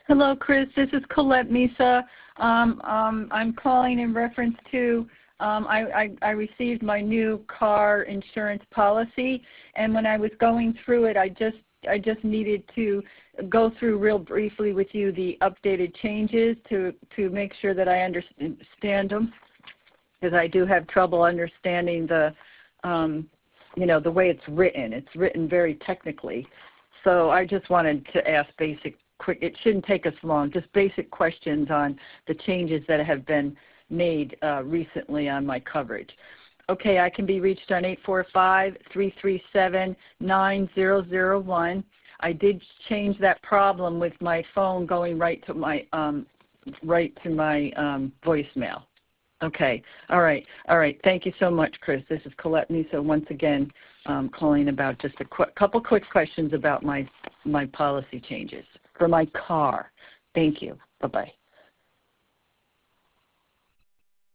Hello, Chris. This is Colette Misa. I'm calling in reference to I received my new car insurance policy, and when I was going through it, I just needed to go through real briefly with you the updated changes to make sure that I understand them, because I do have trouble understanding the the way it's written. It's written very technically. So I just wanted to ask it shouldn't take us long, just basic questions on the changes that have been made recently on my coverage. Okay, I can be reached on 845-337-9001. I did change that problem with my phone going right to my voicemail. Okay, all right. Thank you so much, Chris. This is Colette Misa once again calling about just a couple quick questions about my policy changes for my car. Thank you. Bye-bye.